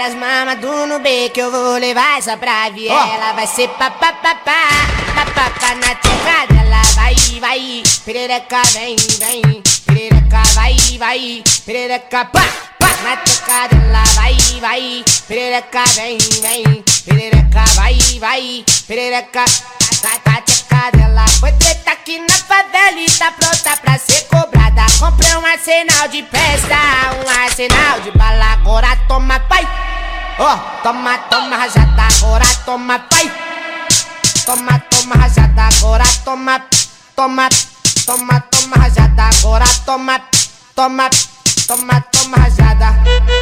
Várias mamas do Nubê que eu vou levar essa pra viela. Vai ser papapá, papapá na tcheca dela. Vai, vai, perereca vem, vem. Perereca vai, vai, perereca pá, pá na tcheca dela. Vai, vai, perereca vem, vem. Perereca vai, vai, perereca na tcheca dela. Foi treta aqui na favela e tá pronta pra ser cobrada. Comprei um arsenal de festa, um arsenal de bala. Agora toma, pai. Ó, toma, toma rajada. Agora toma, pai. Toma, toma rajada. Agora toma, toma, toma, toma rajada. Agora toma, toma, toma, toma rajada.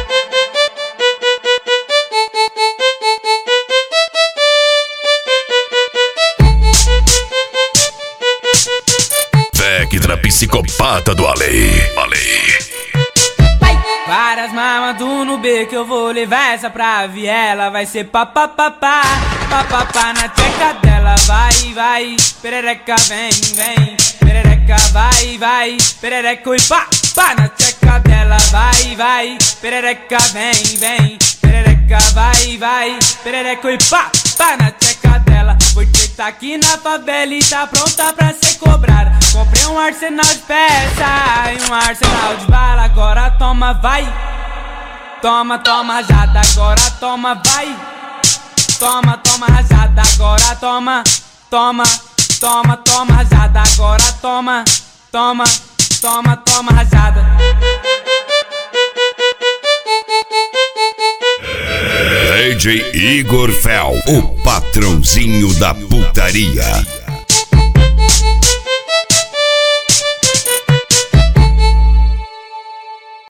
Vectra psicopata do Ale. Várias mamas do Nubê que eu vou levar essa pra viela. Vai ser papapá, papapá na tcheca dela. Vai, vai, perereca vem, vem. Perereca vai, vai, perereca e pá, pá na tcheca dela. Vai, vai, perereca vem, vem. Perereca vai, vai, perereca e pá, pá na tcheca dela. Foi treta aqui na favela e tá pronta pra ser cobrada. Comprei um arsenal de peça e um arsenal de bala. Agora toma, vai. Toma, toma rajada. Agora toma, vai. Toma, toma rajada. Agora toma, toma, toma, toma rajada. Agora toma, toma, toma, toma rajada. DJ Igor Fel, o patrãozinho da putaria.